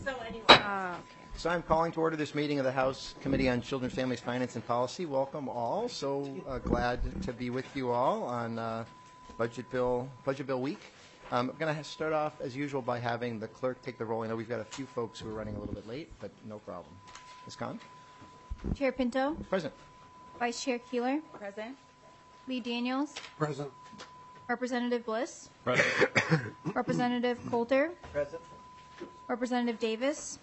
So I'm calling to order this meeting of the House Committee on Children, Families, Finance, and Policy. Welcome all. So glad to be with you all on Budget Bill Week. I'm going to start off, as usual, by having the clerk take the roll. I know we've got a few folks who are running a little bit late, but no problem. Ms. Khan? Chair Pinto? Present. Vice Chair Keeler? Present. Lee Daniels? Present. Representative Bliss? Present. Representative Coulter? Present. Representative Davis?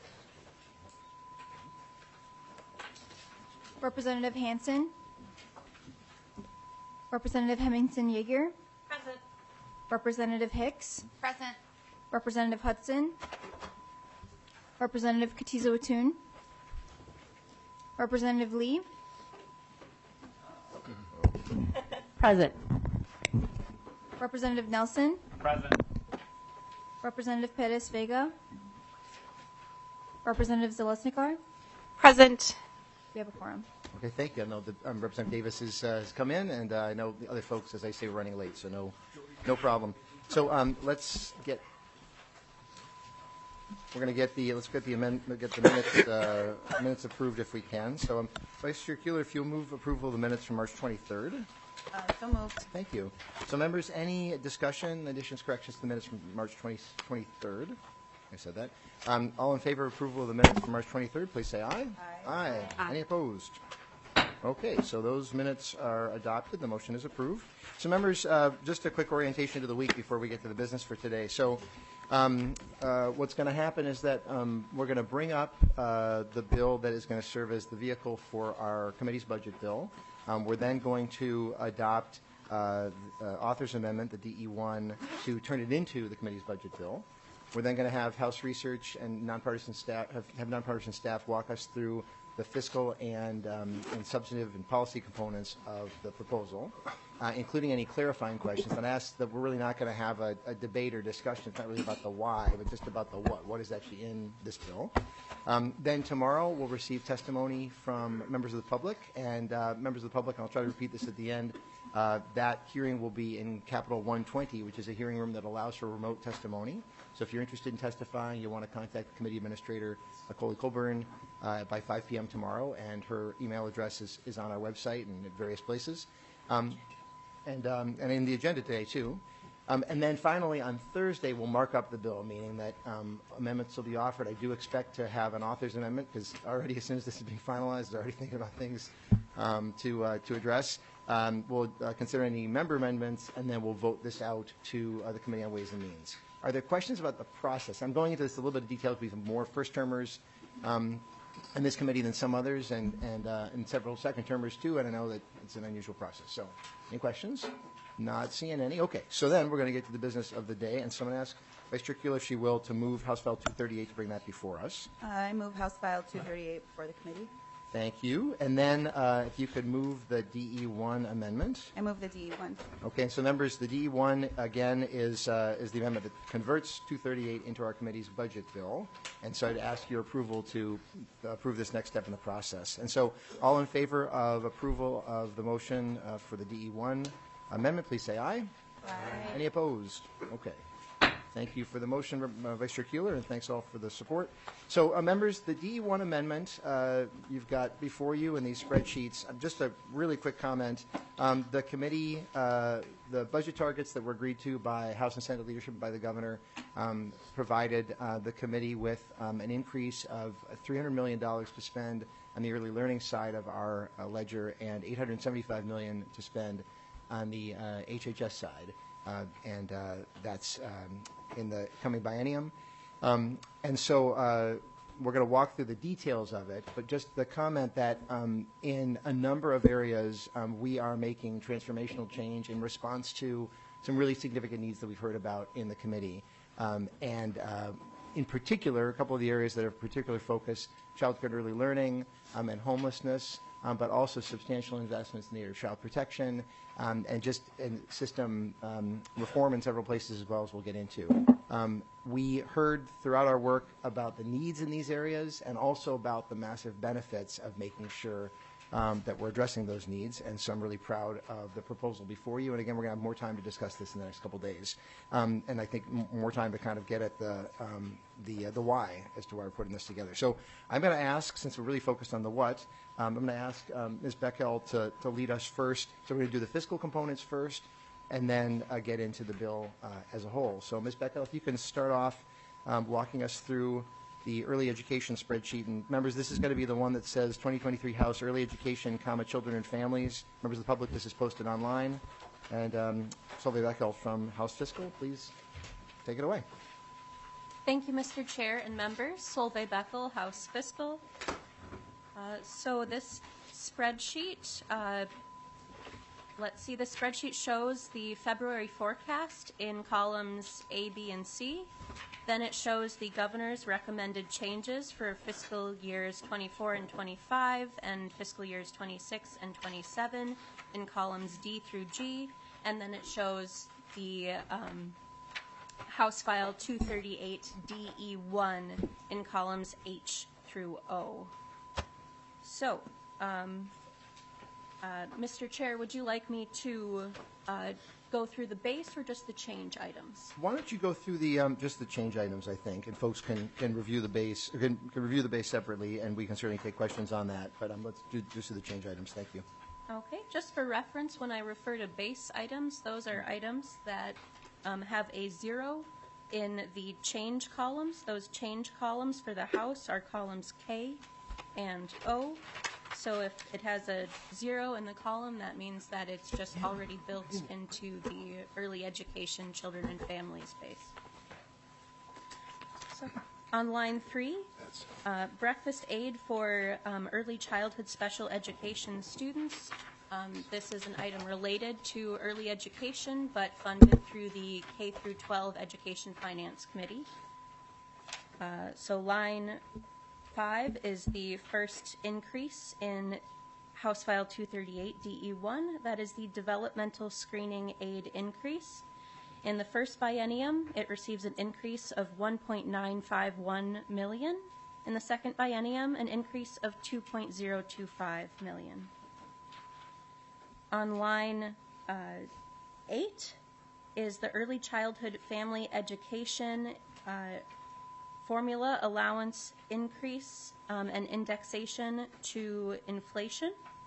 Representative Hansen? Representative Hemmingson-Yeager? Present. Representative Hicks? Present. Representative Hudson? Representative Katiza-Watun? Representative Lee? Present. Representative Nelson? Present. Representative Perez-Vega? Representative Zalesnikar? Present. We have a quorum. Okay, thank you. I know that Representative Davis has come in, and I know the other folks, as I say, were running late, so no problem. So let's get the minutes approved if we can. So Vice Chair Keeler, if you'll move approval of the minutes from March 23rd. So moved. Thank you. So members, any discussion, additions, corrections to the minutes from March 23rd? I said that. All in favor of approval of the minutes from March 23rd, please say aye. Aye. Aye. Any opposed? Okay, so those minutes are adopted. The motion is approved. So members, just a quick orientation to the week before we get to the business for today. So what's going to happen is that we're going to bring up the bill that is going to serve as the vehicle for our committee's budget bill. We're then going to adopt author's amendment, the DE1, to turn it into the committee's budget bill. We're then going to have House Research and nonpartisan staff have nonpartisan staff walk us through the fiscal and substantive and policy components of the proposal, including any clarifying questions. And I ask that we're really not going to have a debate or discussion. It's not really about the why, but just about the what. What is actually in this bill? Then tomorrow we'll receive testimony from members of the public, and members of the public, and I'll try to repeat this at the end, that hearing will be in Capitol 120, which is a hearing room that allows for remote testimony. So if you're interested in testifying, you want to contact the committee administrator, Coley Colburn, by 5 p.m. tomorrow, and her email address is on our website and at various places, and in the agenda today too. And then finally on Thursday we'll mark up the bill, meaning that amendments will be offered. I do expect to have an author's amendment because already as soon as this is being finalized, they're already thinking about things to address. We'll consider any member amendments, and then we'll vote this out to the Committee on Ways and Means. Are there questions about the process? I'm going into this a little bit of detail because we have more first-termers in this committee than some others, and several second-termers too, and I know that it's an unusual process. So any questions? Not seeing any. Okay, so then we're going to get to the business of the day, and so I'm going to ask Vice Chair Keeler, if she will, to move House File 238 to bring that before us. I move House File 238 before the committee. Thank you. And then if you could move the DE1 amendment. I move the DE1. Okay, so members, the DE1, again, is the amendment that converts 238 into our committee's budget bill. And so I'd ask your approval to approve this next step in the process. And so all in favor of approval of the motion for the DE1 amendment, please say aye. Aye. Any opposed? Okay. Thank you for the motion, Vice Chair Keeler, and thanks all for the support. So, members, the DE1 amendment you've got before you in these spreadsheets. Just a really quick comment. The committee, the budget targets that were agreed to by House and Senate leadership and by the governor provided the committee with an increase of $300 million to spend on the early learning side of our ledger and $875 million to spend on the HHS side. And that's in the coming biennium. And so we're going to walk through the details of it, but just the comment that in a number of areas we are making transformational change in response to some really significant needs that we've heard about in the committee. And in particular, a couple of the areas that are of particular focus, child care and early learning and homelessness, but also substantial investments in the area of child protection and just in system reform in several places as well, as we'll get into. We heard throughout our work about the needs in these areas and also about the massive benefits of making sure that we're addressing those needs, and so I'm really proud of the proposal before you. And again, we're going to have more time to discuss this in the next couple days, and I think more time to kind of get at the why as to why we're putting this together. So I'm going to ask, since we're really focused on the what, I'm going to ask Ms. Beckel to lead us first. So we're going to do the fiscal components first, and then get into the bill as a whole. So Ms. Beckel, if you can start off walking us through the early education spreadsheet. And members, this is going to be the one that says 2023 House Early Education, Children and Families. Members of the public, this is posted online. And Solveig Beckel from House Fiscal, please take it away. Thank you, Mr. Chair and members. Solveig Beckel, House Fiscal. So this spreadsheet, let's see, the spreadsheet shows the February forecast in columns A, B, and C. Then it shows the governor's recommended changes for fiscal years 24 and 25 and fiscal years 26 and 27 in columns D through G. And then it shows the House File 238DE1 in columns H through O. So, Mr. Chair, would you like me to go through the base or just the change items? Why don't you go through the just the change items, I think, and folks can review the base, can review the base separately, and we can certainly take questions on that. But let's do the change items. Thank you. Okay, just for reference, when I refer to base items, those are items that have a 0 in the change columns. Those change columns for the House are columns K and O. So if it has a 0 in the column, that means that it's just already built into the early education, children and families space. So on line 3, breakfast aid for early childhood special education students. This is an item related to early education, but funded through the K through 12 Education Finance Committee. So line 5 is the first increase in House File 238DE1. That is the developmental screening aid increase. In the first biennium, it receives an increase of $1.951 million. In the second biennium, an increase of $2.025 million. On line 8 is the early childhood family education formula allowance increase and indexation to inflation.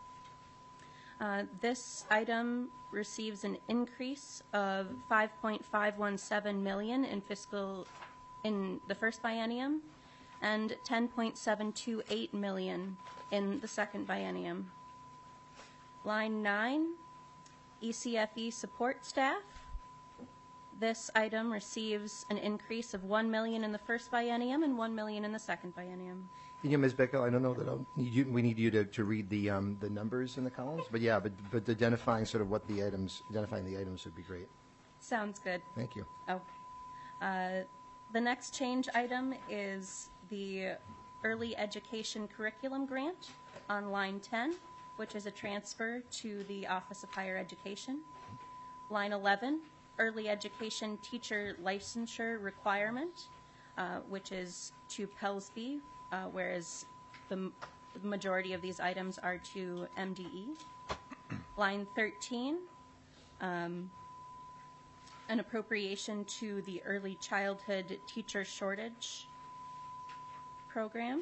This item receives an increase of $5.517 million in the first biennium and $10.728 million in the second biennium. Line 9, ECFE support staff. This item receives an increase of $1 million in the first biennium and $1 million in the second biennium. Yeah, Ms. Beckel, I don't know that we need you to read the numbers in the columns, but yeah, but identifying sort of what the items, identifying the items would be great. Sounds good. Thank you. Oh, the next change item is the early education curriculum grant on line 10, which is a transfer to the Office of Higher Education. Line 11. Early education teacher licensure requirement, which is to Pelsby, whereas the majority of these items are to MDE. Line 13, an appropriation to the early childhood teacher shortage program.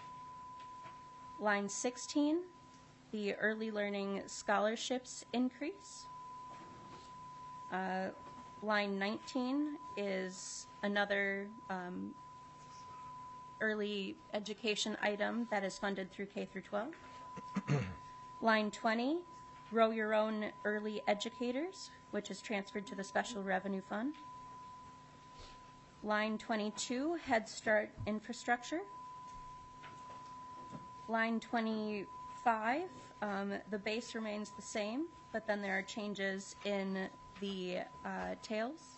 Line 16, the early learning scholarships increase. Line 19 is another early education item that is funded through K through 12. Line 20, Grow Your Own Early Educators, which is transferred to the Special Revenue Fund. Line 22, Head Start Infrastructure. Line 25, the base remains the same, but then there are changes in the tails.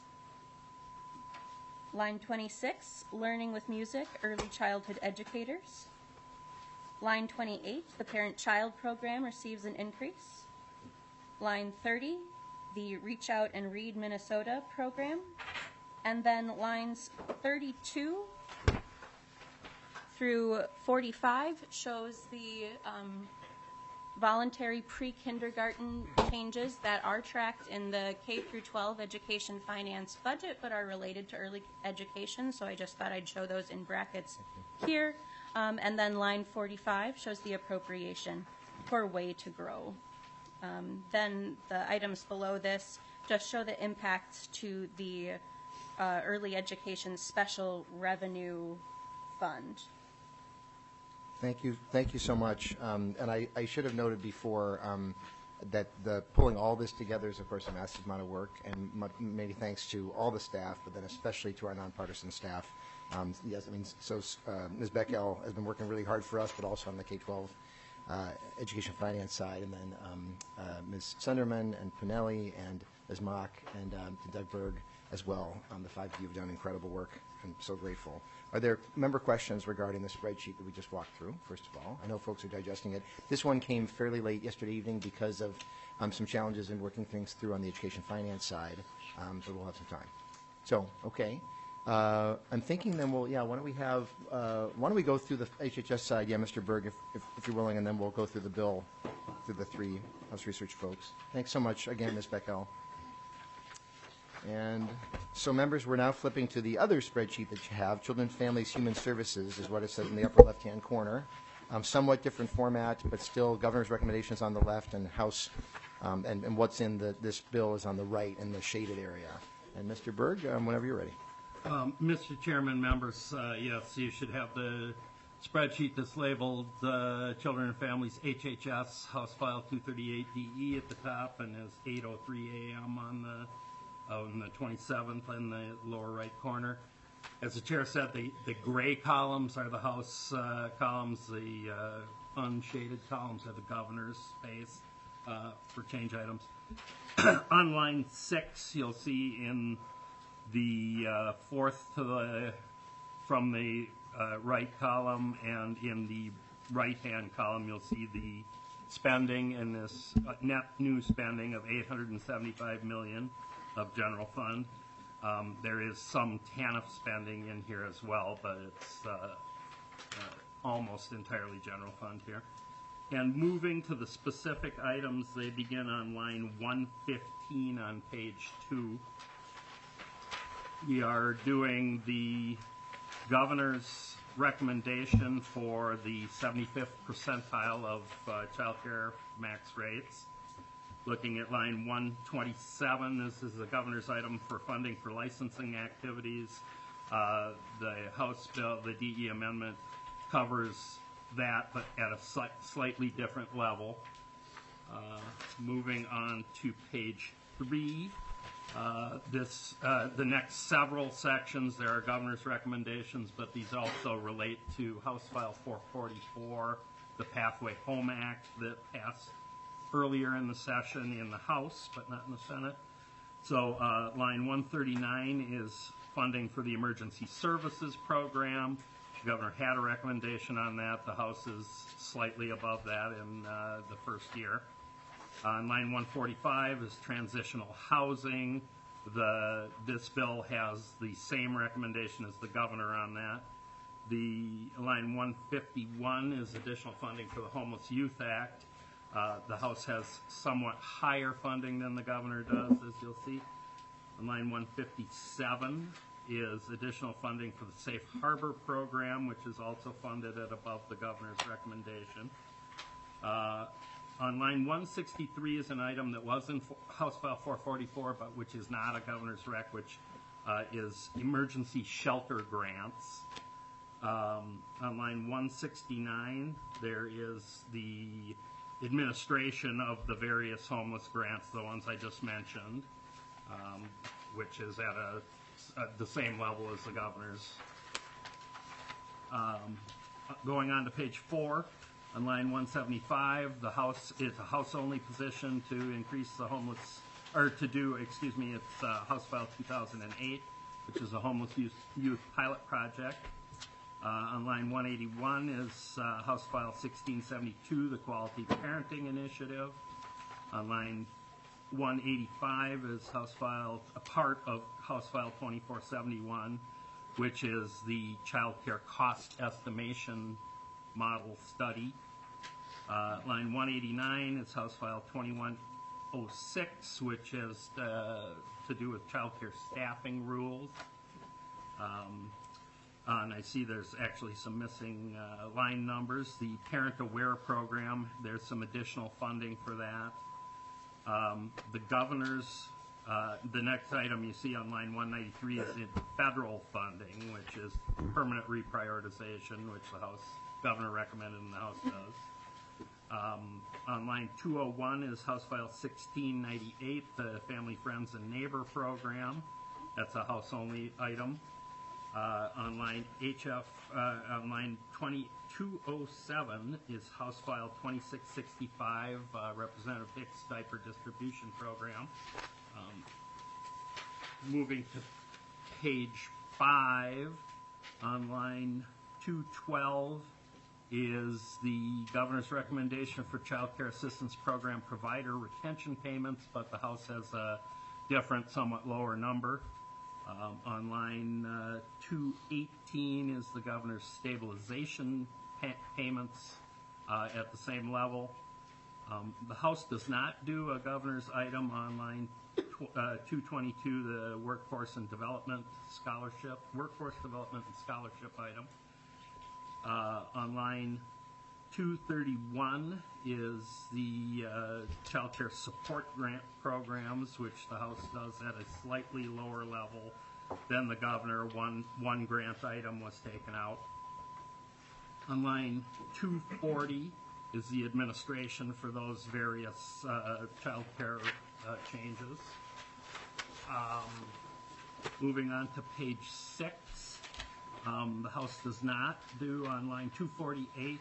Line 26, Learning with Music, Early Childhood Educators. Line 28, the Parent-Child Program receives an increase. Line 30, the Reach Out and Read Minnesota program. And then lines 32 through 45 shows the voluntary pre-kindergarten changes that are tracked in the K through 12 education finance budget but are related to early education, so I just thought I'd show those in brackets here. And then line 45 shows the appropriation for Way to Grow. Then the items below this just show the impacts to the early education special revenue fund. Thank you so much. And I should have noted before that pulling all this together is, of course, a massive amount of work, and many thanks to all the staff, but then especially to our nonpartisan staff. Yes, I mean, so Ms. Beckel has been working really hard for us, but also on the K-12 education finance side, and then Ms. Sunderman and Pinelli and Ms. Mock and to Doug Berg as well. The five of you have done incredible work. I'm so grateful. Are there member questions regarding the spreadsheet that we just walked through, first of all? I know folks are digesting it. This one came fairly late yesterday evening because of some challenges in working things through on the education finance side, but we'll have some time. So, okay. I'm thinking then why don't we go through the HHS side, Mr. Berg, if you're willing, and then we'll go through the bill through the three House Research folks. Thanks so much again, Ms. Beckel. And so, members, we're now flipping to the other spreadsheet that you have. Children, Families, Human Services is what it says in the upper left-hand corner. Somewhat different format, but still governor's recommendations on the left and House, and what's in this bill is on the right in the shaded area. And Mr. Berg, whenever you're ready. Mr. Chairman, members, yes, you should have the spreadsheet that's labeled Children and Families HHS, House File 238DE at the top, and is 8:03 a.m. on the 27th in the lower right corner. As the chair said, the gray columns are the House columns. The unshaded columns are the governor's space for change items. On line 6, you'll see in the fourth from the right column, and in the right-hand column, you'll see the spending in this net new spending of $875 million of general fund. There is some TANF spending in here as well, but it's almost entirely general fund here. And moving to the specific items, they begin on line 115 on page 2. We are doing the governor's recommendation for the 75th percentile of child care max rates. Looking at line 127, this is the governor's item for funding for licensing activities. The House bill, the DE amendment, covers that, but at a slightly different level. Moving on to page 3, the next several sections, there are governor's recommendations, but these also relate to House File 444, the Pathway Home Act that passed earlier in the session in the House, but not in the Senate. So line 139 is funding for the Emergency Services Program. The governor had a recommendation on that. The House is slightly above that in the first year. On line 145 is transitional housing. This bill has the same recommendation as the governor on that. The line 151 is additional funding for the Homeless Youth Act. The House has somewhat higher funding than the governor does, as you'll see. On line 157 is additional funding for the Safe Harbor program, which is also funded at above the governor's recommendation. On line 163 is an item that was in House File 444, but which is not a governor's rec, which is emergency shelter grants. On line 169, there is the administration of the various homeless grants, the ones I just mentioned, which is at the same level as the governor's. Going on to page 4, on line 175, the House is a House-only position to increase the homeless, or to do, it's House File 2008, which is a homeless youth pilot project. On line 181 is House File 1672, the Quality Parenting Initiative. On line 185 is a part of House File 2471, which is the child care cost estimation model study. Line 189 is House File 2106, which is to do with child care staffing rules. And I see there's actually some missing line numbers. The Parent Aware Program, there's some additional funding for that. The governor's, the next item you see on line 193 is in federal funding, which is permanent reprioritization, which the House governor recommended and the House does. On line 201 is House File 1698, the Family, Friends, and Neighbor Program. That's a House-only item. On line on line 2207 is House File 2665, Representative Hicks Diaper Distribution Program. Moving to page 5, on line 212 is the governor's recommendation for child care assistance program provider retention payments, but the House has a different, somewhat lower number. On line 218 is the governor's stabilization payments at the same level. The House does not do a governor's item on line 222, the workforce development and scholarship item. On line 231 is the child care support grant programs, which the House does at a slightly lower level than the governor. One grant item was taken out. On line 240 is the administration for those various child care changes. Moving on to page 6, the House does not do on line 248.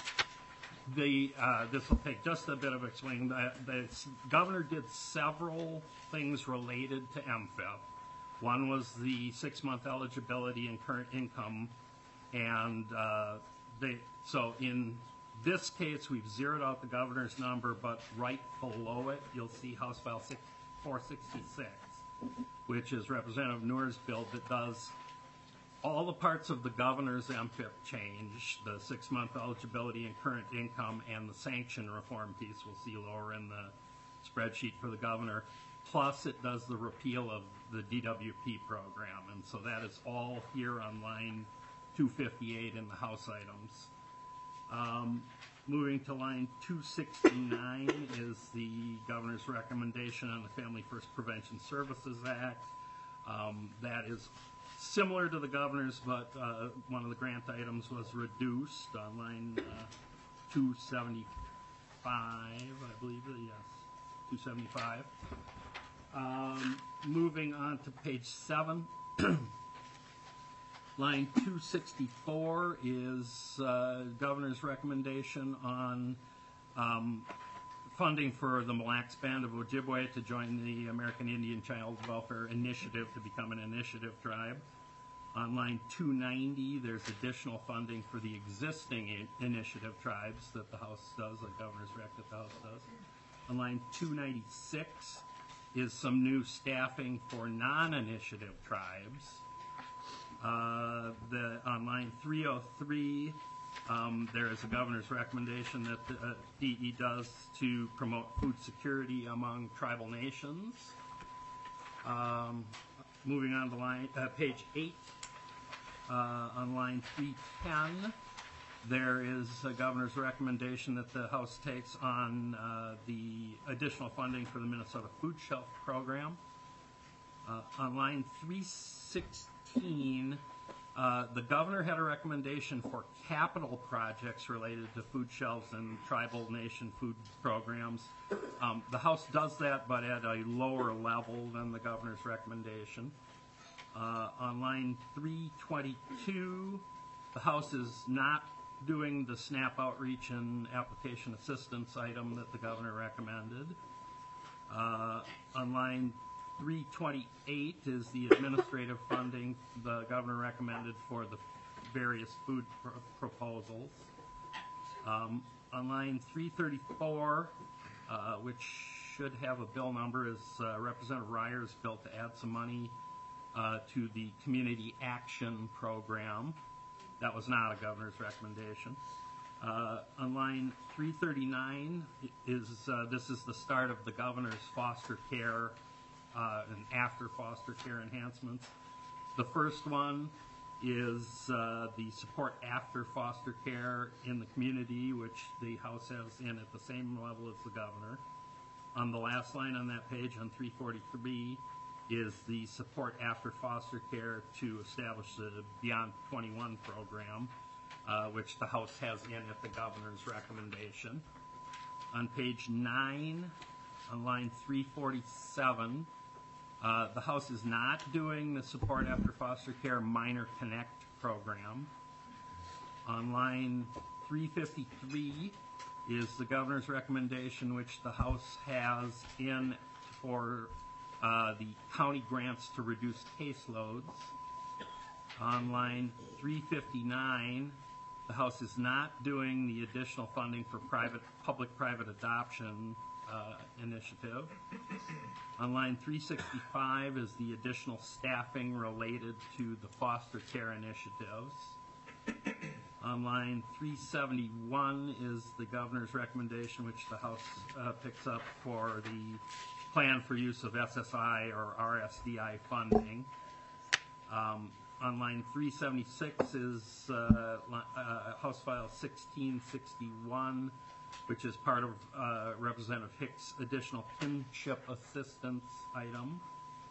This will take just a bit of explaining. The governor did several things related to MFIP. One was the 6-month eligibility and current income, and so in this case we've zeroed out the governor's number, but right below it you'll see House File 466, which is Representative Noor's bill that does all the parts of the governor's MFIP change, the 6-month eligibility and current income, and the sanction reform piece we'll see lower in the spreadsheet for the governor, plus it does the repeal of the DWP program. And so that is all here on line 258 in the House items. Moving to line 269 is the governor's recommendation on the Family First Prevention Services Act. That is similar to the governor's, but one of the grant items was reduced on line 275, I believe, yes, 275. Moving on to page 7, line 264 is governor's recommendation on funding for the Mille Lacs Band of Ojibwe to join the American Indian Child Welfare Initiative to become an initiative tribe. On line 290, there's additional funding for the existing initiative tribes that the House does, the governor's rec that the House does. On line 296 is some new staffing for non-initiative tribes. On line 303, there is a governor's recommendation that the DE does to promote food security among tribal nations. Moving on to page 8, on line 310, there is a governor's recommendation that the House takes on the additional funding for the Minnesota Food Shelf Program. On line 316, the governor had a recommendation for capital projects related to food shelves and tribal nation food programs. The House does that, but at a lower level than the governor's recommendation. On line 322, the House is not doing the SNAP outreach and application assistance item that the governor recommended. On line 328 is the administrative funding the governor recommended for the various food proposals. On line 334, which should have a bill number, is Representative Ryer's bill to add some money to the Community Action Program. That was not a governor's recommendation. On line 339 this is the start of the governor's foster care and after foster care enhancements. The first one is the support after foster care in the community, which the House has in at the same level as the governor. On the last line on that page, on 343, is the support after foster care to establish the Beyond 21 program, which the House has in at the governor's recommendation. On page 9, on line 347, the House is not doing the support after foster care minor connect program. On line 353 is the governor's recommendation, which the House has in for the county grants to reduce caseloads. On line 359, the House is not doing the additional funding for public-private adoption initiative. On line 365 is the additional staffing related to the foster care initiatives. On line 371 is the governor's recommendation, which the House picks up for the plan for use of SSI or RSDI funding. On line 376 is House File 1661, which is part of Representative Hicks' additional kinship assistance item.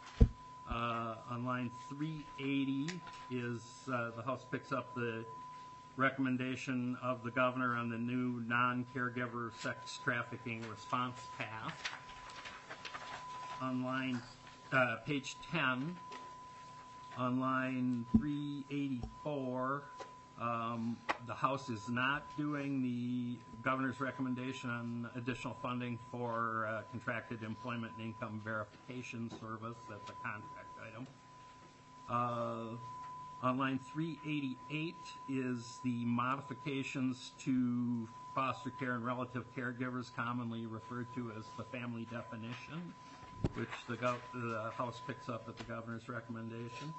On line 380 is the House picks up the recommendation of the governor on the new non-caregiver sex trafficking response path. On line page 10, on line 384, the House is not doing the governor's recommendation on additional funding for contracted employment and income verification service. That's a contract item. On line 388 is the modifications to foster care and relative caregivers, commonly referred to as the family definition, which the House picks up at the governor's recommendation.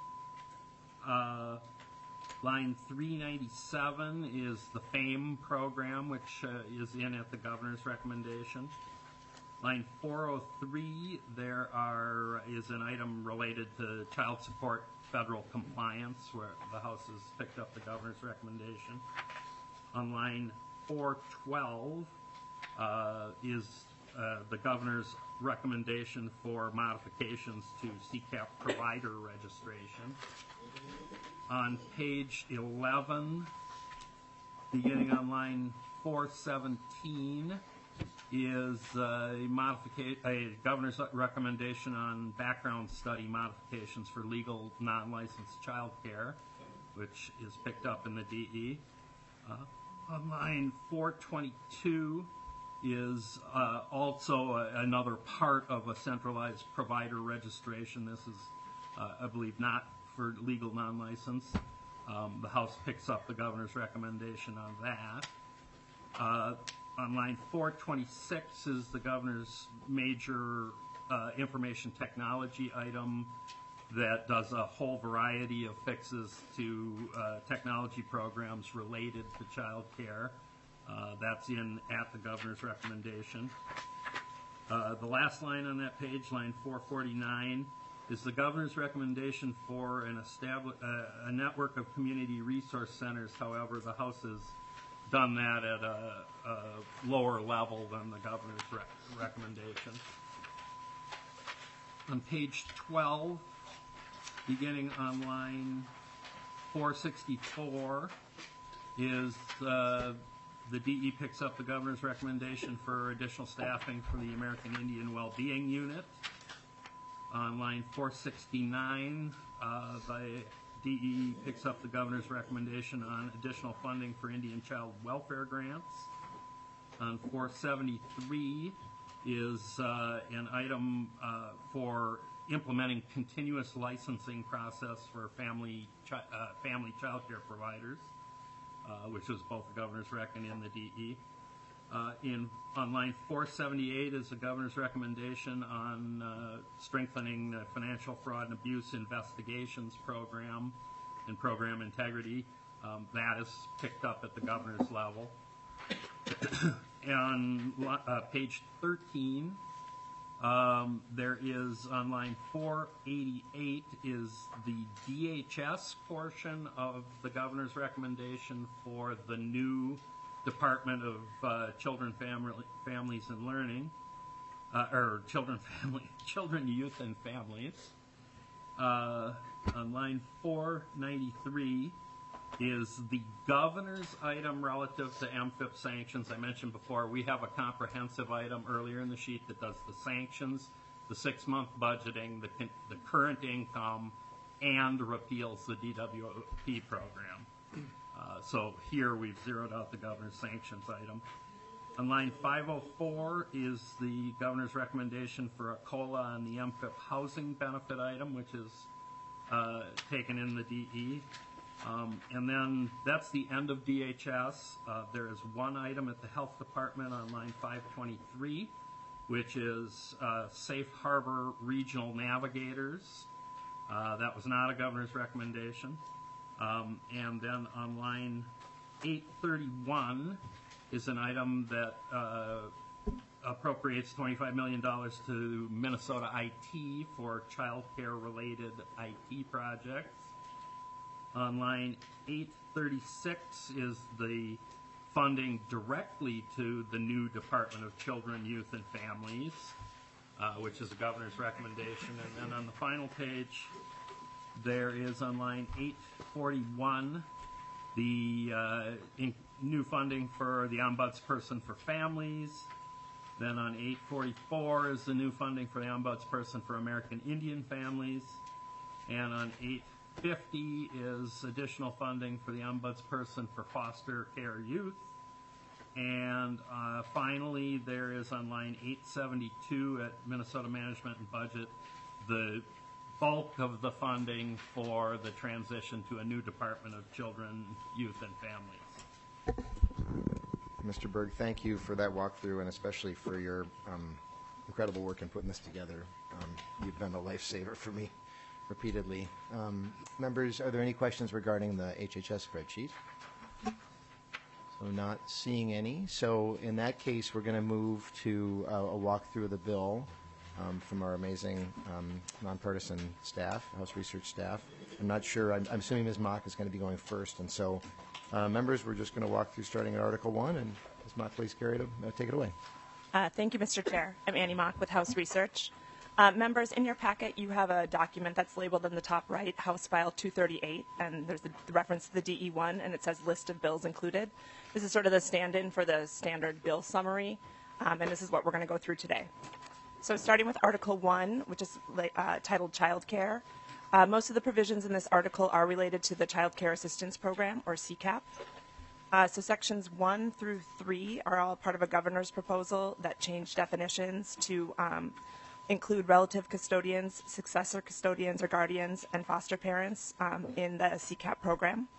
Line 397 is the FAME program, which is in at the governor's recommendation. Line 403, is an item related to child support federal compliance, where the House has picked up the governor's recommendation. On line 412 is the governor's recommendation for modifications to CCAP provider registration. On page 11, beginning on line 417, is a governor's recommendation on background study modifications for legal non-licensed child care, which is picked up in the DE. On line 422 is also another part of a centralized provider registration. This is, I believe, not for legal non-licensed. The House picks up the governor's recommendation on that. On line 426 is the governor's major information technology item that does a whole variety of fixes to technology programs related to child care. That's in at the governor's recommendation. The last line on that page, line 449, is the governor's recommendation for a network of community resource centers. However, the House has done that at a lower level than the governor's recommendation. On page 12, beginning on line 464, is the DE picks up the governor's recommendation for additional staffing for the American Indian Wellbeing Unit. On line 469, the DE picks up the governor's recommendation on additional funding for Indian child welfare grants. On 473 is an item for implementing continuous licensing process for family child care providers, which was both the governor's rec and in the DE. On line 478 is the governor's recommendation on strengthening the financial fraud and abuse investigations program and program integrity. That is picked up at the governor's level. On page 13, there is on line 488 is the DHS portion of the governor's recommendation for the new Department of Children, Families, and Learning, or Children, Youth, and Families. On line 493 is the governor's item relative to MFIP sanctions. I mentioned before, we have a comprehensive item earlier in the sheet that does the sanctions, the 6-month budgeting, the current income, and repeals the DWP program. So here we've zeroed out the governor's sanctions item. On line 504 is the governor's recommendation for a COLA on the MFIP housing benefit item, which is taken in the DE. And then that's the end of DHS. There is one item at the health department on line 523, which is Safe Harbor Regional Navigators. That was not a governor's recommendation. And then on line 831 is an item that appropriates $25 million to Minnesota IT for child care related IT projects. On line 836 is the funding directly to the new Department of Children, Youth, and Families, which is the governor's recommendation. And then on the final page, there is on line 841 the new funding for the ombudsperson for families. Then on 844 is the new funding for the ombudsperson for American Indian families. And on 850 is additional funding for the ombudsperson for foster care youth. And finally, there is on line 872 at Minnesota Management and Budget the bulk of the funding for the transition to a new Department of Children, Youth, and Families. Mr. Berg, thank you for that walkthrough and especially for your incredible work in putting this together. You've been a lifesaver for me repeatedly. Members, are there any questions regarding the HHS spreadsheet? So not seeing any. So in that case, we're going to move to a walkthrough of the bill from our amazing nonpartisan staff, House Research staff. I'm not sure. I'm assuming Ms. Mock is going to be going first. And so, members, we're just going to walk through starting at Article 1. And Ms. Mock, please take it away. Thank you, Mr. Chair. I'm Annie Mock with House Research. Members, in your packet, you have a document that's labeled in the top right, House File 238, and there's the reference to the DE1, and it says list of bills included. This is sort of the stand-in for the standard bill summary, and this is what we're going to go through today. So starting with Article 1, which is titled Child Care, most of the provisions in this article are related to the Child Care Assistance Program, or CCAP. So sections 1 through 3 are all part of a governor's proposal that changed definitions to include relative custodians, successor custodians or guardians, and foster parents in the CCAP program.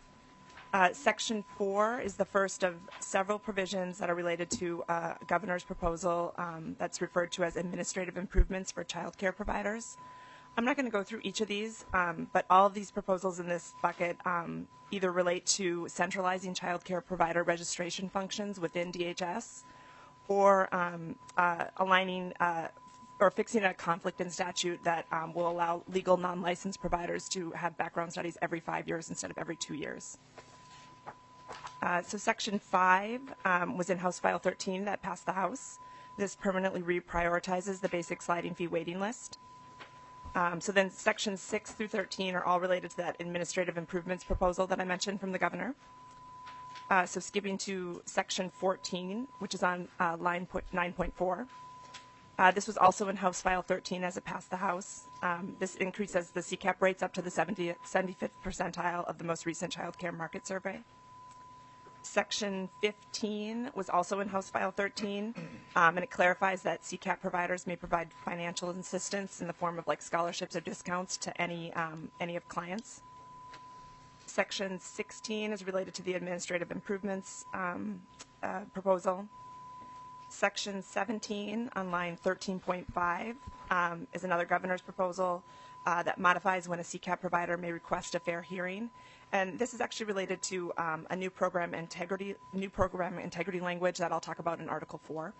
Section 4 is the first of several provisions that are related to a governor's proposal that's referred to as administrative improvements for child care providers. I'm not going to go through each of these, but all of these proposals in this bucket either relate to centralizing child care provider registration functions within DHS or aligning or fixing a conflict in statute that will allow legal non-licensed providers to have background studies every 5 years instead of every 2 years. So Section 5 was in House File 13 that passed the House. This permanently reprioritizes the basic sliding fee waiting list. So then Sections 6 through 13 are all related to that administrative improvements proposal that I mentioned from the governor. So skipping to Section 14, which is on line 9.4. This was also in House File 13 as it passed the House. This increases the CCAP rates up to the 75th percentile of the most recent child care market survey. Section 15 was also in House File 13, and it clarifies that CCAP providers may provide financial assistance in the form of like scholarships or discounts to any of clients. Section 16 is related to the administrative improvements proposal. Section 17 on line 13.5 is another governor's proposal that modifies when a CCAP provider may request a fair hearing. And this is actually related to a new program integrity language that I'll talk about in Article 4.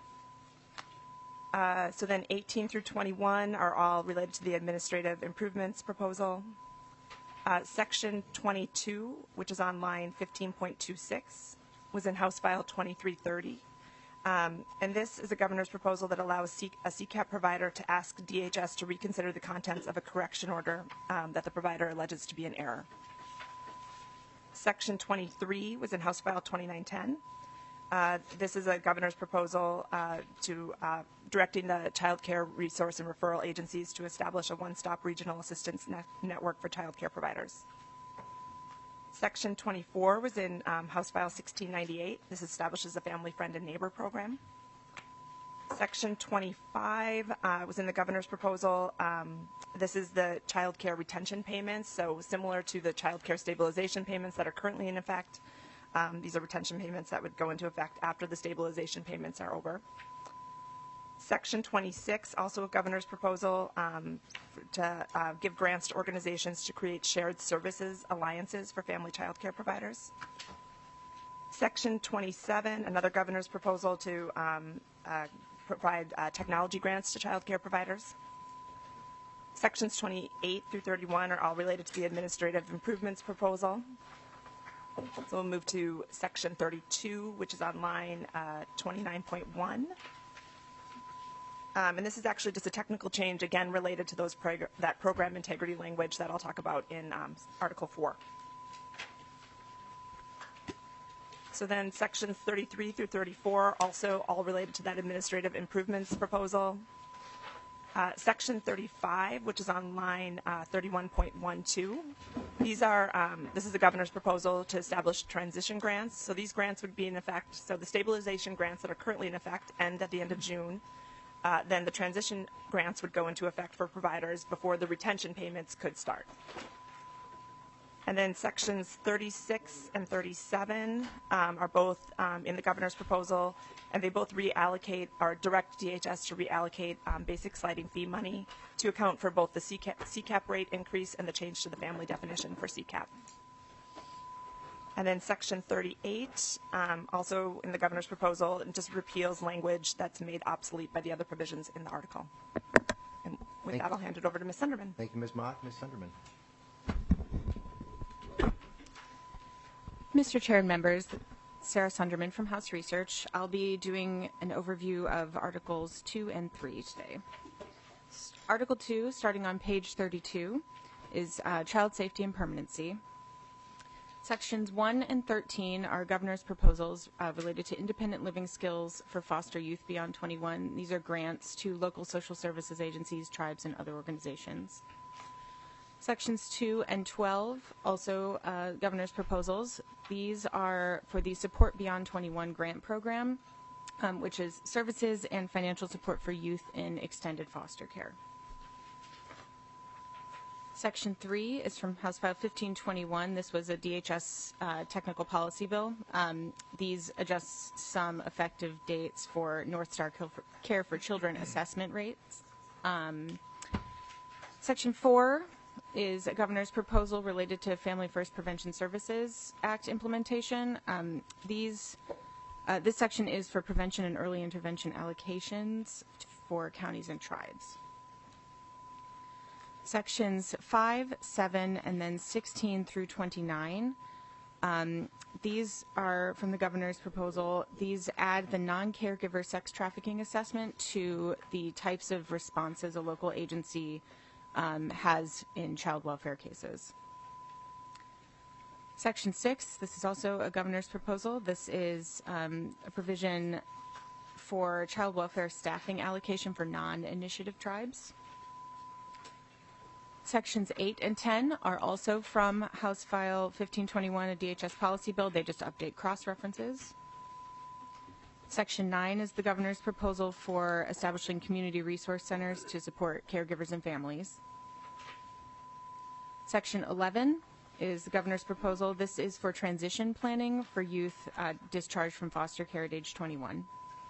So then 18 through 21 are all related to the administrative improvements proposal. Section 22, which is on line 15.26, was in House File 2330. And this is a governor's proposal that allows a CCAP provider to ask DHS to reconsider the contents of a correction order that the provider alleges to be in error. Section 23 was in House File 2910. This is a governor's proposal to directing the child care resource and referral agencies to establish a one-stop regional assistance network for child care providers. Section 24 was in House File 1698. This establishes a family friend and neighbor program. Section 25 was in the governor's proposal. This is the child care retention payments, so similar to the child care stabilization payments that are currently in effect. These are retention payments that would go into effect after the stabilization payments are over. Section 26, also a governor's proposal to give grants to organizations to create shared services alliances for family child care providers. Section 27, another governor's proposal to provide technology grants to child care providers. Sections 28 through 31 are all related to the administrative improvements proposal. So we'll move to Section 32, which is on line 29.1. And this is actually just a technical change, again, related to that program integrity language that I'll talk about in Article 4. So then Sections 33 through 34, also all related to that administrative improvements proposal. Section 35, which is on line 31.12. This is the governor's proposal to establish transition grants. So these grants would be in effect. So the stabilization grants that are currently in effect end at the end of June. Then the transition grants would go into effect for providers before the retention payments could start. And then sections 36 and 37 are both in the governor's proposal, and they both reallocate or direct DHS to reallocate basic sliding fee money to account for both the CCAP rate increase and the change to the family definition for CCAP. And then section 38, also in the governor's proposal, just repeals language that's made obsolete by the other provisions in the article. And with that, I'll hand it over to Ms. Sunderman. Thank you, Ms. Mock. Ms. Sunderman. Mr. Chair and members, Sarah Sunderman from House Research. I'll be doing an overview of Articles 2 and 3 today. Article 2, starting on page 32, is child safety and permanency. Sections 1 and 13 are governor's proposals related to independent living skills for foster youth beyond 21. These are grants to local social services agencies, tribes, and other organizations. Sections 2 and 12, also governor's proposals. These are for the Support Beyond 21 grant program, which is services and financial support for youth in extended foster care. Section 3 is from House File 1521. This was a DHS technical policy bill. These adjust some effective dates for North Star Care for Children assessment rates. Section 4 is a governor's proposal related to Family First Prevention Services Act implementation. This section is for prevention and early intervention allocations for counties and tribes. Sections 5, 7, and then 16 through 29. These are from the governor's proposal. These add the non-caregiver sex trafficking assessment to the types of responses a local agency has in child welfare cases. Section 6, this is also a governor's proposal. This is a provision for child welfare staffing allocation for non-initiative tribes. Sections 8 and 10 are also from House File 1521, a DHS policy bill. They just update cross-references. Section 9 is the governor's proposal for establishing community resource centers to support caregivers and families. Section 11 is the governor's proposal. This is for transition planning for youth discharged from foster care at age 21.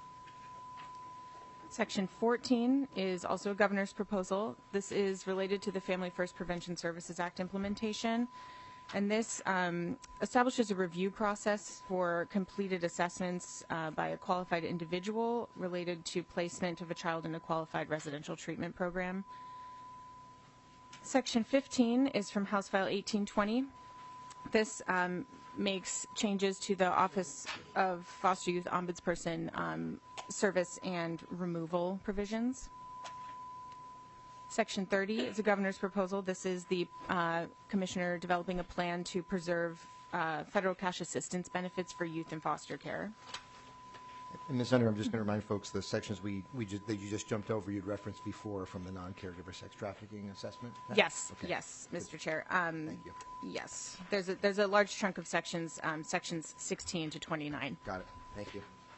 Section 14 is also a governor's proposal. This is related to the Family First Prevention Services Act implementation. And this establishes a review process for completed assessments by a qualified individual related to placement of a child in a qualified residential treatment program. Section 15 is from House File 1820. This makes changes to the Office of Foster Youth Ombudsperson service and removal provisions. Section 30 is the governor's proposal. This is the commissioner developing a plan to preserve federal cash assistance benefits for youth in foster care. And Ms. Under, I'm just going to remind folks the sections that you just jumped over, you'd referenced before from the non-caregiver sex trafficking assessment. Yes, Okay. yes, Mr. Chair. Thank you. Yes, there's a large chunk of sections, sections 16 to 29. Got it. Thank you.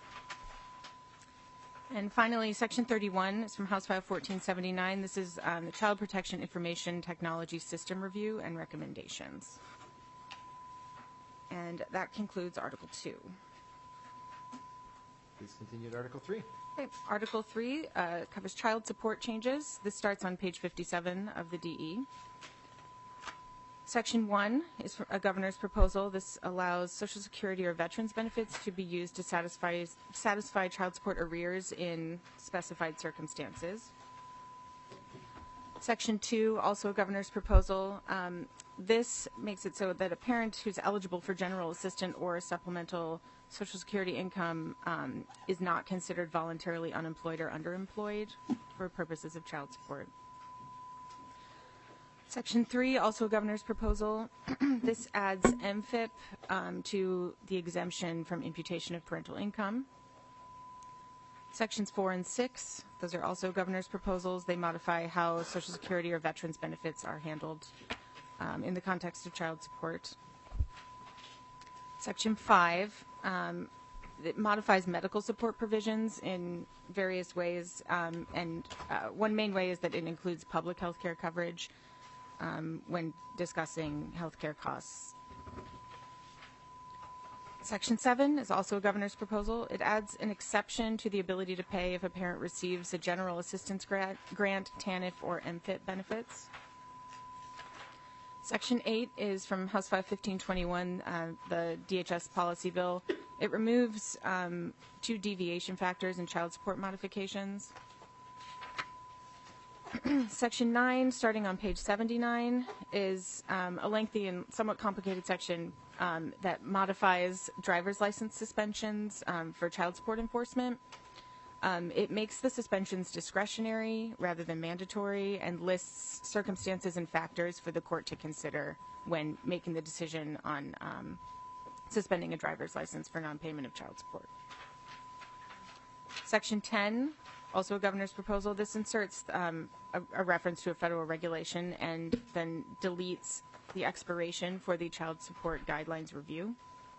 And finally, Section 31 is from House File 1479. This is the Child Protection Information Technology System Review and Recommendations. And that concludes Article 2. Please continue to Article 3. Okay. Article 3 covers child support changes. This starts on page 57 of the DE. Section 1 is a governor's proposal. This allows Social Security or veterans benefits to be used to satisfy child support arrears in specified circumstances. Section 2, also a governor's proposal. This makes it so that a parent who's eligible for general assistance or supplemental Social Security income is not considered voluntarily unemployed or underemployed for purposes of child support. Section 3, also a governor's proposal. This adds MFIP to the exemption from imputation of parental income. Sections 4 and 6, those are also governor's proposals. They modify how Social Security or veterans benefits are handled in the context of child support. Section 5, it modifies medical support provisions in various ways, and one main way is that it includes public health care coverage when discussing health care costs. Section 7 is also a governor's proposal. It adds an exception to the ability to pay if a parent receives a general assistance grant, TANF, or MFIP benefits. Section 8 is from House File 1521, the DHS policy bill. It removes 2 deviation factors in child support modifications. Section 9, starting on page 79, is a lengthy and somewhat complicated section that modifies driver's license suspensions for child support enforcement. It makes the suspensions discretionary rather than mandatory and lists circumstances and factors for the court to consider when making the decision on suspending a driver's license for non-payment of child support. Section 10, also a governor's proposal. This inserts a reference to a federal regulation and then deletes the expiration for the child support guidelines review.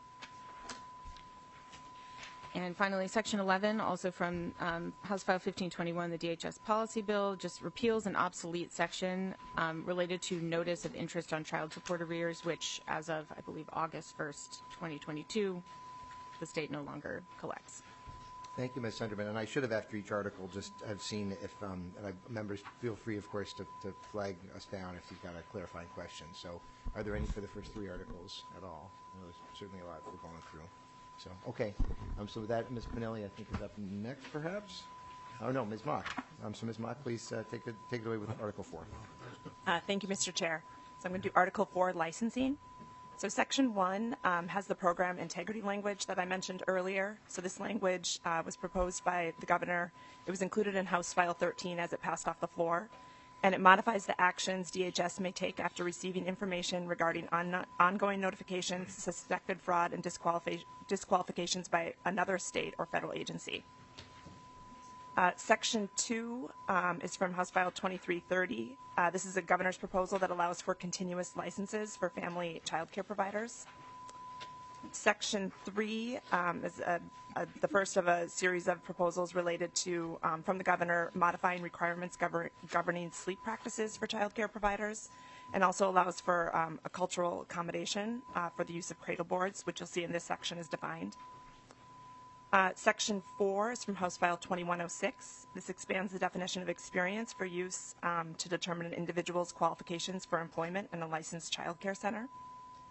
And finally, Section 11, also from House File 1521, the DHS policy bill, just repeals an obsolete section related to notice of interest on child support arrears, which as of, I believe, August 1st, 2022, the state no longer collects. Thank you, Ms. Sunderman. And I should have, after each article, just have seen if members feel free, of course, to flag us down if you've got a clarifying question. So are there any for the first 3 articles at all? I know there's certainly a lot we're going through. So, okay. So with that, Ms. Pinelli, I think, is up next, perhaps? Oh, no, Ms. Mock. So, Ms. Mock, please take it away with Article 4. Thank you, Mr. Chair. So I'm going to do Article 4, licensing. So Section 1 has the program integrity language that I mentioned earlier. So this language was proposed by the governor. It was included in House File 13 as it passed off the floor. And it modifies the actions DHS may take after receiving information regarding ongoing notifications, suspected fraud, and disqualifications by another state or federal agency. Section 2 is from House File 2330. This is a governor's proposal that allows for continuous licenses for family child care providers. Section 3 is the first of a series of proposals related to, from the governor, modifying requirements governing sleep practices for child care providers, and also allows for a cultural accommodation for the use of cradle boards, which you'll see in this section is defined. Section 4 is from House File 2106. This expands the definition of experience for use to determine an individual's qualifications for employment in a licensed child care center.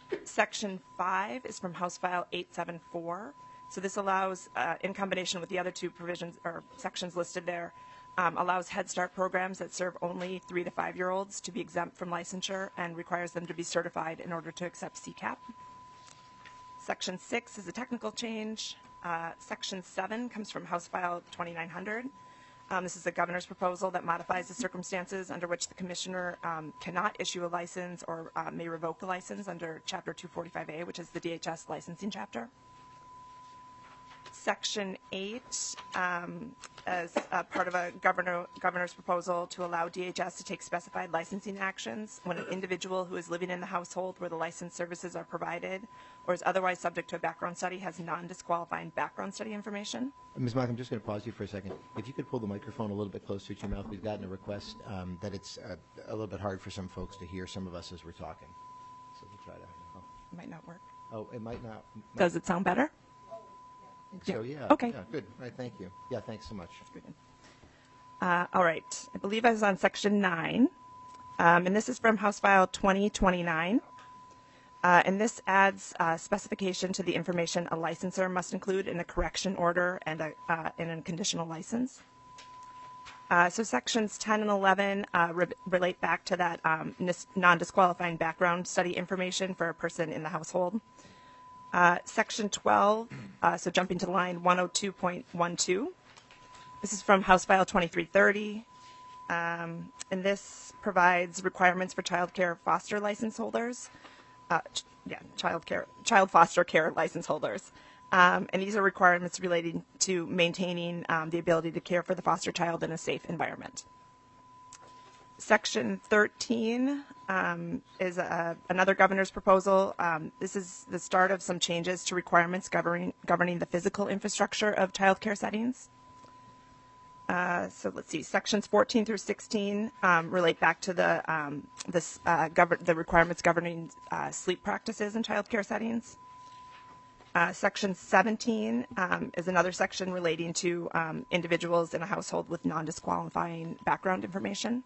Section 5 is from House File 874. So this allows, in combination with the other two provisions or sections listed there, allows Head Start programs that serve only 3 to 5-year-olds to be exempt from licensure and requires them to be certified in order to accept CCAP. Section 6 is a technical change. Section 7 comes from House File 2900. This is the governor's proposal that modifies the circumstances under which the commissioner cannot issue a license or may revoke a license under Chapter 245A, which is the DHS licensing chapter. Section 8, as part of a governor's proposal to allow DHS to take specified licensing actions when an individual who is living in the household where the licensed services are provided or is otherwise subject to a background study has non-disqualifying background study information. Ms. Mock, I'm just going to pause you for a second. If you could pull the microphone a little bit closer to your mouth. We've gotten a request that it's a little bit hard for some folks to hear some of us as we're talking. So we'll try to. Oh, It might not work. it might not. Does it sound better? So, yeah. Okay. Yeah, good. All right, thank you. Yeah, thanks so much. All right. I believe I was on Section 9. And this is from House File 2029. And this adds specification to the information a licensor must include in a correction order and in a conditional license. So Sections 10 and 11 relate back to that non-disqualifying background study information for a person in the household. Section 12, so jumping to line 102.12. This is from House File 2330. And this provides requirements for child care foster license holders. Child foster care license holders. And these are requirements relating to maintaining the ability to care for the foster child in a safe environment. Section 13 is another governor's proposal. This is the start of some changes to requirements governing the physical infrastructure of child care settings. So let's see, sections 14 through 16 relate back to the requirements governing sleep practices in child care settings. Section 17 is another section relating to individuals in a household with non-disqualifying background information.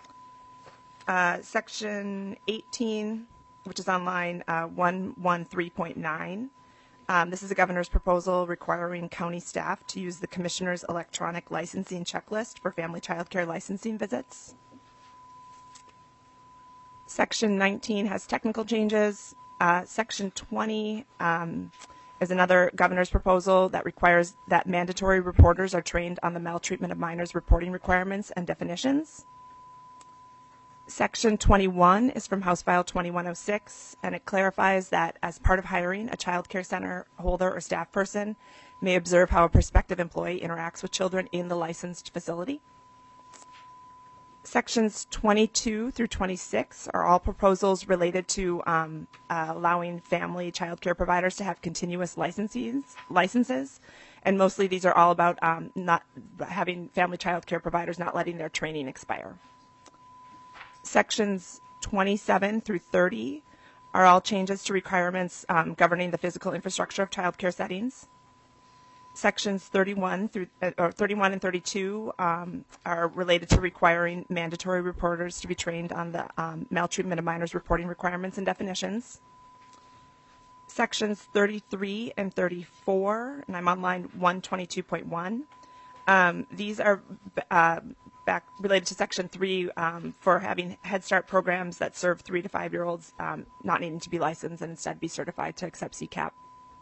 Section 18, which is on line 113.9. This is a governor's proposal requiring county staff to use the commissioner's electronic licensing checklist for family child care licensing visits. Section 19 has technical changes. Section 20 is another governor's proposal that requires that mandatory reporters are trained on the maltreatment of minors reporting requirements and definitions. Section 21 is from House File 2106, and it clarifies that as part of hiring, a child care center holder or staff person may observe how a prospective employee interacts with children in the licensed facility. Sections 22 through 26 are all proposals related to allowing family child care providers to have continuous licenses, and mostly these are all about not having family child care providers not letting their training expire. Sections 27 through 30 are all changes to requirements governing the physical infrastructure of child care settings. Sections 31 and 32 are related to requiring mandatory reporters to be trained on the maltreatment of minors reporting requirements and definitions. Sections 33 and 34, and I'm on line 122.1. These are back related to Section 3 for having Head Start programs that serve 3 to 5-year-olds not needing to be licensed and instead be certified to accept CCAP.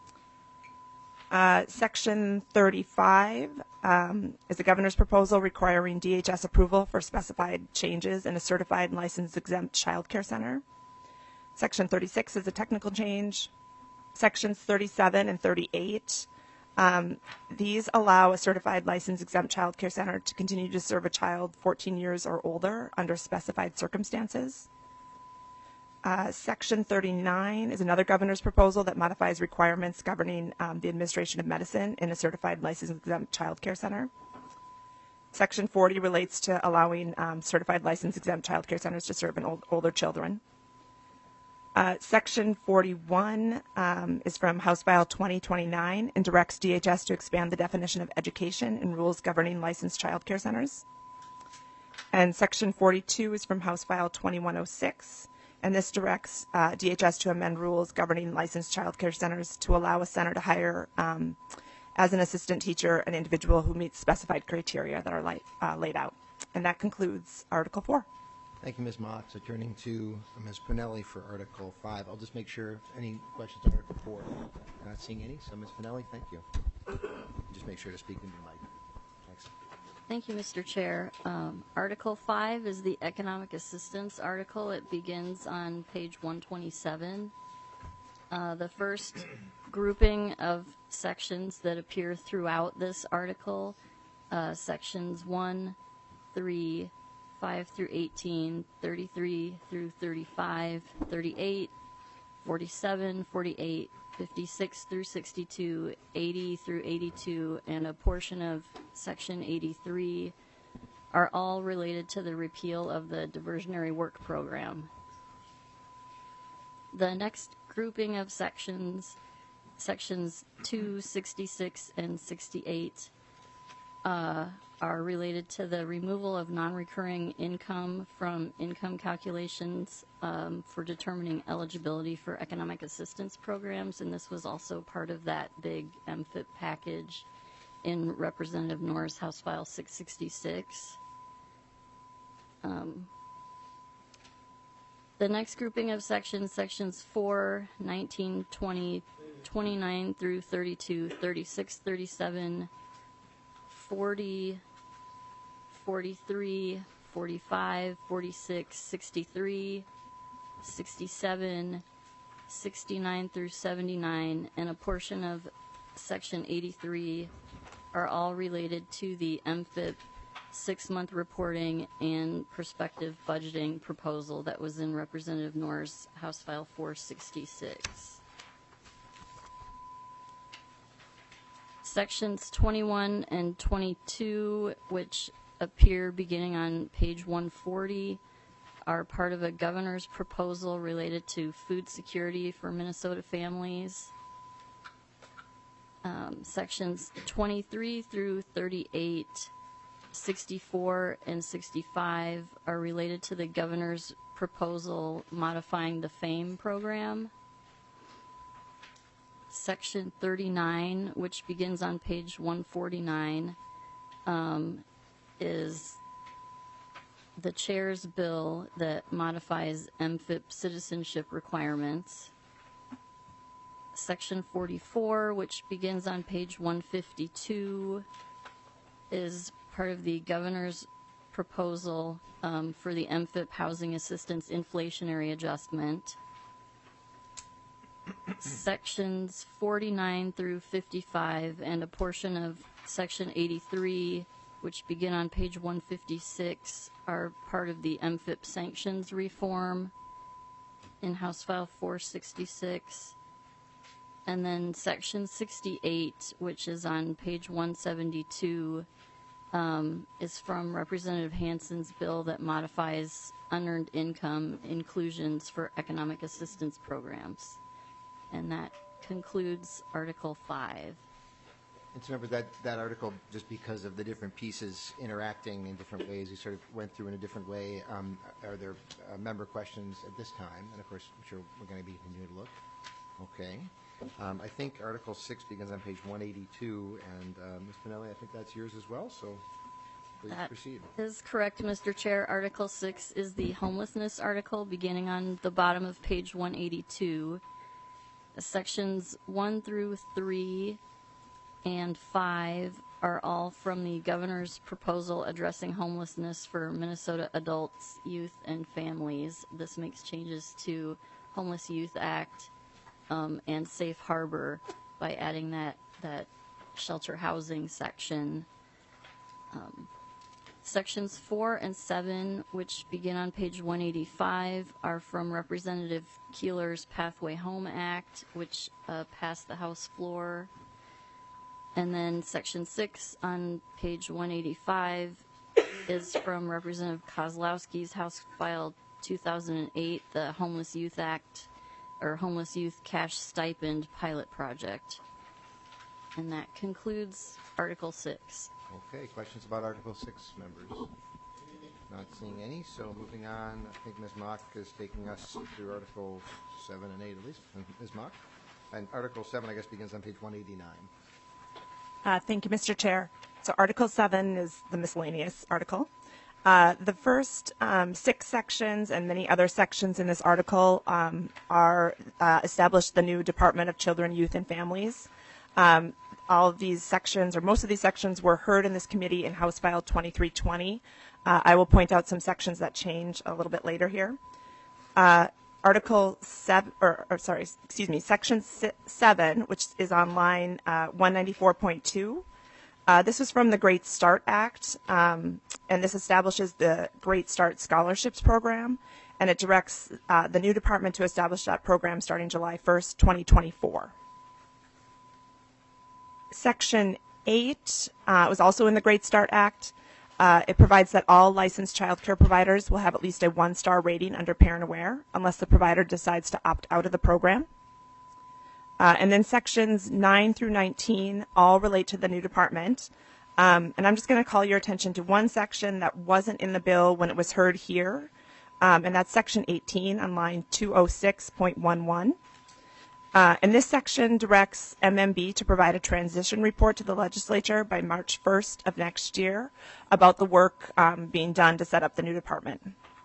Section 35 is the governor's proposal requiring DHS approval for specified changes in a certified and licensed exempt child care center. Section 36 is a technical change. Sections 37 and 38, these allow a certified licensed exempt child care center to continue to serve a child 14 years or older under specified circumstances. Section 39 is another governor's proposal that modifies requirements governing the administration of medicine in a certified licensed exempt child care center. Section 40 relates to allowing certified licensed exempt child care centers to serve older children. Section 41 is from House File 2029 and directs DHS to expand the definition of education in rules governing licensed child care centers. And Section 42 is from House File 2106 And this directs DHS to amend rules governing licensed child care centers to allow a center to hire as an assistant teacher an individual who meets specified criteria that are laid out. And that concludes Article 4. Thank you, Ms. Mock. So turning to Ms. Pinelli for Article 5. I'll just make sure, any questions on Article 4? Not seeing any, so Ms. Pinelli, thank you. Just make sure to speak into the mic. Thanks. Thank you, Mr. Chair. Article 5 is the economic assistance article. It begins on page 127. The first grouping of sections that appear throughout this article, sections 1, 3, 5 through 18, 33 through 35, 38, 47, 48, 56 through 62, 80 through 82, and a portion of Section 83 are all related to the repeal of the diversionary work program. The next grouping of sections 2, 66, and 68, are related to the removal of non-recurring income from income calculations for determining eligibility for economic assistance programs, and this was also part of that big MFIP package in Representative Norris House File 666. The next grouping of sections 4, 19, 20, 29 through 32, 36, 37, 40, 43, 45, 46, 63, 67, 69 through 79, and a portion of Section 83 are all related to the MFIP 6-month reporting and prospective budgeting proposal that was in Representative Norris House File 466. Sections 21 and 22, which appear beginning on page 140, are part of a governor's proposal related to food security for Minnesota families. Sections 23 through 38, 64, and 65 are related to the governor's proposal modifying the FAME program. Section 39, which begins on page 149, is the chair's bill that modifies MFIP citizenship requirements. Section 44, which begins on page 152, is part of the governor's proposal for the MFIP housing assistance inflationary adjustment. Sections 49 through 55 and a portion of Section 83, which begin on page 156, are part of the MFIP sanctions reform in House File 466. And then Section 68, which is on page 172, is from Representative Hansen's bill that modifies unearned income inclusions for economic assistance programs. And that concludes Article 5. And so remember that article, just because of the different pieces interacting in different ways, we sort of went through in a different way. Are there member questions at this time? And of course, I'm sure we're going to be continuing to look. Okay. I think Article 6 begins on page 182, and Ms. Pinelli, I think that's yours as well, so please proceed. That is correct, Mr. Chair. Article 6 is the homelessness article beginning on the bottom of page 182. Sections 1 through 3 and 5 are all from the governor's proposal addressing homelessness for Minnesota adults, youth, and families. This makes changes to Homeless Youth Act and Safe Harbor by adding that shelter housing section. Sections 4 and 7, which begin on page 185, are from Representative Keeler's Pathway Home Act, which passed the House floor. And then Section 6 on page 185 is from Representative Kozlowski's House File 2008, the Homeless Youth Act, or Homeless Youth Cash Stipend Pilot Project. And that concludes Article 6. Okay, questions about Article 6, members? Not seeing any, so moving on, I think Ms. Mock is taking us through Articles 7 and 8 at least. Ms. Mock? And Article 7, I guess, begins on page 189. Thank you, Mr. Chair. So Article 7 is the miscellaneous article. The first 6 sections and many other sections in this article are established the new Department of Children, Youth, and Families. All of these sections, or most of these sections, were heard in this committee in House File 2320. I will point out some sections that change a little bit later here. Section 7, which is on line 194.2. This was from the Great Start Act, and this establishes the Great Start Scholarships Program, and it directs the new department to establish that program starting July 1st, 2024. Section 8 was also in the Great Start Act. It provides that all licensed child care providers will have at least a 1-star rating under Parent Aware unless the provider decides to opt out of the program. And then sections 9 through 19 all relate to the new department. And I'm just going to call your attention to one section that wasn't in the bill when it was heard here, and that's section 18 on line 206.11. And this section directs MMB to provide a transition report to the legislature by March 1st of next year about the work being done to set up the new department.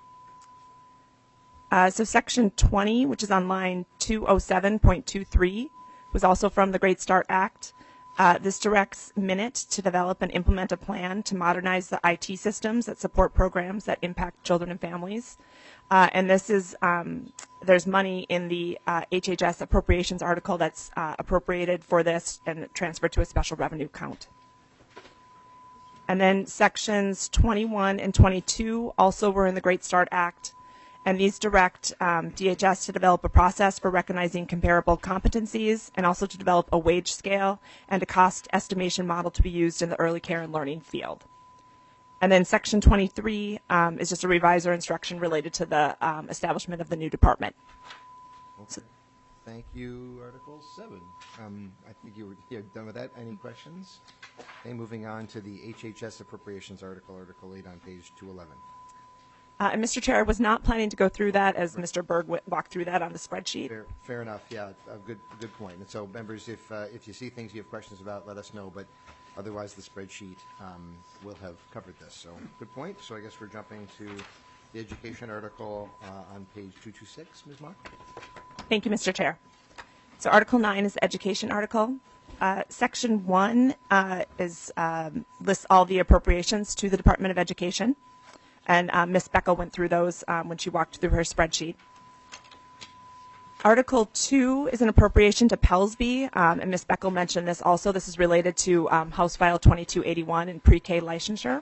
So section 20, which is on line 207.23, was also from the Great Start Act. This directs Minute to develop and implement a plan to modernize the IT systems that support programs that impact children and families. And this is, there's money in the HHS appropriations article that's appropriated for this and transferred to a special revenue account. And then sections 21 and 22 also were in the Great Start Act. And these direct DHS to develop a process for recognizing comparable competencies and also to develop a wage scale and a cost estimation model to be used in the early care and learning field. And then section 23 is just a revisor instruction related to the establishment of the new department. Okay. Thank you, Article 7. I think you're done with that. Any questions? Okay, moving on to the HHS appropriations article, Article 8 on page 211. And Mr. Chair, I was not planning to go through that as Mr. Berg walked through that on the spreadsheet. Fair enough. Yeah, a good point. And so, members, if you see things you have questions about, let us know. But otherwise, the spreadsheet will have covered this. So, good point. So, I guess we're jumping to the education article on page 226. Ms. Mock? Thank you, Mr. Chair. So, Article 9 is the education article. Section 1 lists all the appropriations to the Department of Education. And Ms. Beckel went through those when she walked through her spreadsheet. Article 2 is an appropriation to Pelsby, and Ms. Beckel mentioned this also. This is related to House File 2281 and pre-K licensure.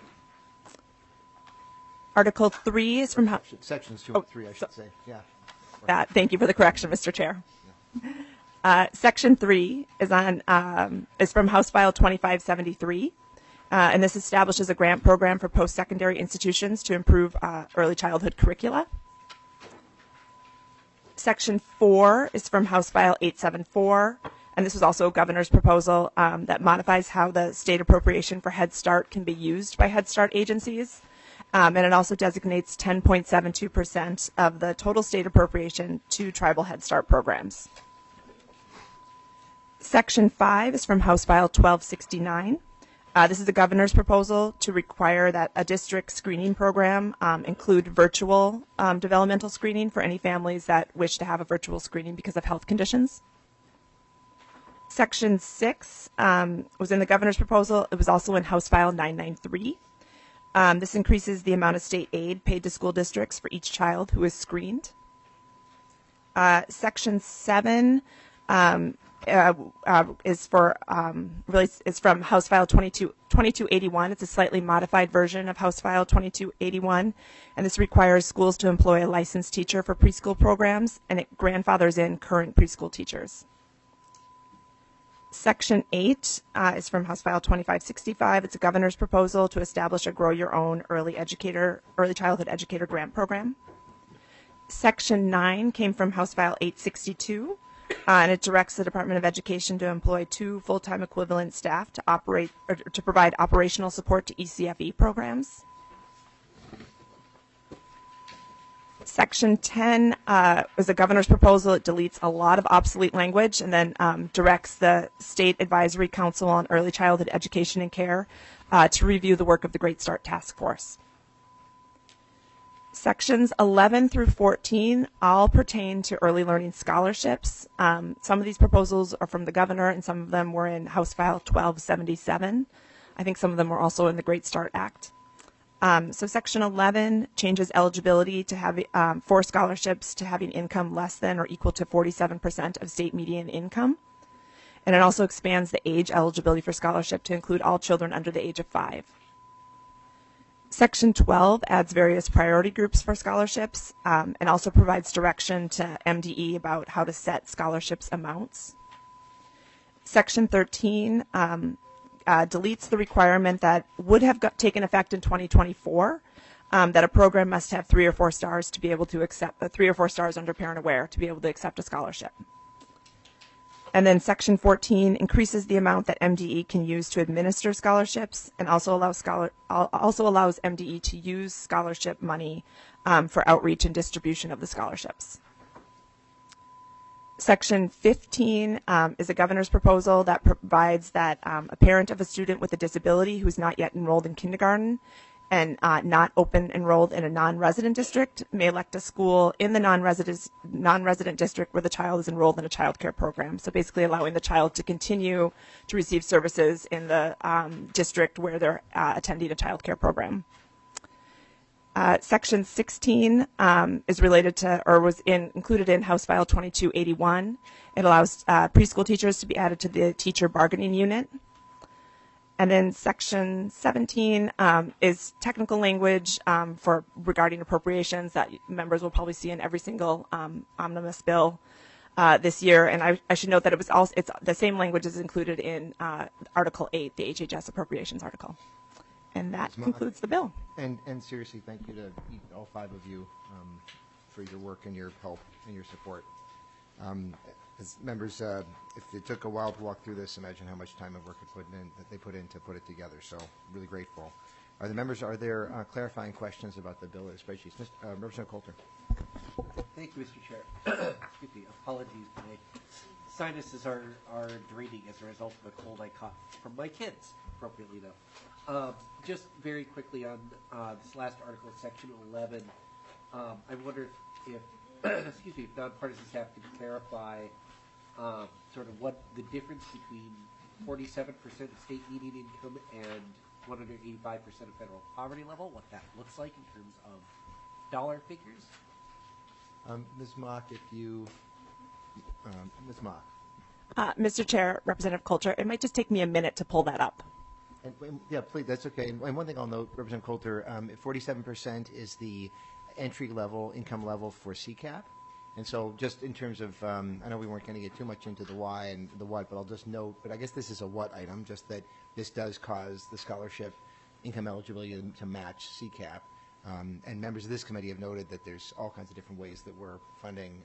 Article 3 is from... Sections 2 and 3, I should say. Yeah. Thank you for the correction, Mr. Chair. Yeah. Section 3 is from House File 2573. And this establishes a grant program for post-secondary institutions to improve early childhood curricula. Section 4 is from House File 874, and this was also a governor's proposal that modifies how the state appropriation for Head Start can be used by Head Start agencies. And it also designates 10.72% of the total state appropriation to tribal Head Start programs. Section 5 is from House File 1269. This is the governor's proposal to require that a district screening program include virtual developmental screening for any families that wish to have a virtual screening because of health conditions. Section 6 was in the governor's proposal. It was also in House File 993. This increases the amount of state aid paid to school districts for each child who is screened. Section 7 is from House File 2281. It's a slightly modified version of House File 2281, and this requires schools to employ a licensed teacher for preschool programs, and it grandfathers in current preschool teachers. Section 8 is from House File 2565. It's a governor's proposal to establish a Grow Your Own early childhood educator grant program. Section 9 came from House File 862. And it directs the Department of Education to employ 2 full-time equivalent staff to provide operational support to ECFE programs. Section 10 was the governor's proposal. It deletes a lot of obsolete language and then directs the State Advisory Council on Early Childhood Education and Care to review the work of the Great Start Task Force. Sections 11 through 14 all pertain to early learning scholarships. Some of these proposals are from the governor, and some of them were in House File 1277. I think some of them were also in the Great Start Act. So Section 11 changes eligibility to have for scholarships to having income less than or equal to 47% of state median income. And it also expands the age eligibility for scholarship to include all children under the age of 5. Section 12 adds various priority groups for scholarships and also provides direction to MDE about how to set scholarships amounts. Section 13 deletes the requirement that would have taken effect in 2024 that a program must have 3 or 4 stars to be able to accept 3 or 4 stars under Parent Aware to be able to accept a scholarship. And then Section 14 increases the amount that MDE can use to administer scholarships and also allows MDE to use scholarship money for outreach and distribution of the scholarships. Section 15 is a governor's proposal that provides that a parent of a student with a disability who's not yet enrolled in kindergarten and not open enrolled in a non-resident district may elect a school in the non-resident district where the child is enrolled in a child care program. So basically allowing the child to continue to receive services in the district where they're attending a child care program. Section 16 is related to, or was included in House File 2281. It allows preschool teachers to be added to the teacher bargaining unit. And then Section 17 is technical language for regarding appropriations that members will probably see in every single omnibus bill this year. And I should note that it's the same language is included in Article 8, the HHS appropriations article. And that concludes the bill. And seriously, thank you to all 5 of you for your work and your help and your support. As members, if it took a while to walk through this, imagine how much time and work they put in to put it together. So really grateful. Are there clarifying questions about the bill or the spreadsheets? Representative Coulter. Thank you, Mr. Chair. Excuse me. Apologies. My sinuses are draining as a result of a cold I caught from my kids, appropriately enough. Just very quickly on this last article, Section 11, I wonder if excuse me, if nonpartisan staff could clarify sort of what the difference between 47% of state median income and 185% of federal poverty level, what that looks like in terms of dollar figures. Ms. Mock, if you, Ms. Mock. Mr. Chair, Representative Coulter, it might just take me a minute to pull that up. Yeah, please, that's okay. And one thing I'll note, Representative Coulter, 47% is the entry level, income level for CCAP. And so just in terms of, I know we weren't going to get too much into the why and the what, but I'll just note, but I guess this is a what item, just that this does cause the scholarship income eligibility to match CCAP. And members of this committee have noted that there's all kinds of different ways that we're funding,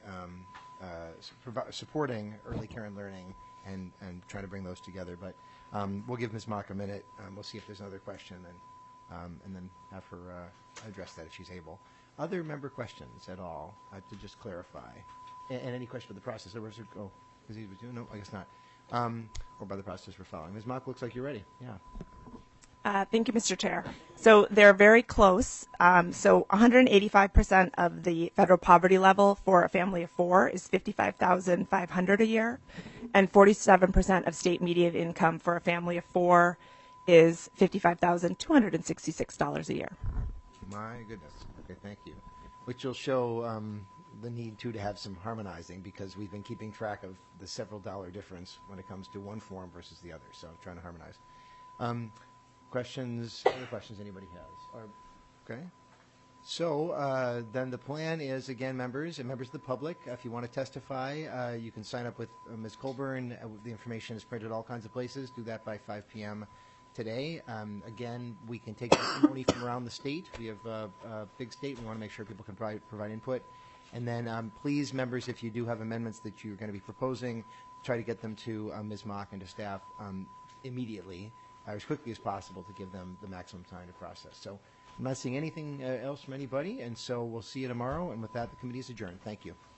supporting early care and learning and trying to bring those together. But we'll give Ms. Mock a minute. We'll see if there's another question and then have her address that if she's able. Other member questions at all to just clarify? And any question about the process? Oh, is he doing? No, I guess not. Or by the process we're following. Ms. Mock, looks like you're ready. Yeah. Thank you, Mr. Chair. So they're very close. So 185% of the federal poverty level for a family of 4 is $55,500 a year, and 47% of state median income for a family of 4 is $55,266 a year. My goodness. Okay, thank you. Which will show the need to have some harmonizing because we've been keeping track of the several dollar difference when it comes to one form versus the other. So trying to harmonize. Questions? Other questions anybody has? Okay. So then the plan is, again, members of the public, if you want to testify, you can sign up with Ms. Colburn. The information is printed all kinds of places. Do that by 5 p.m. today. Again, we can take testimony from around the state. We have a big state. We want to make sure people can provide input. And then please, members, if you do have amendments that you're going to be proposing, try to get them to Ms. Mock and to staff immediately, as quickly as possible to give them the maximum time to process. So I'm not seeing anything else from anybody, and so we'll see you tomorrow. And with that, the committee is adjourned. Thank you.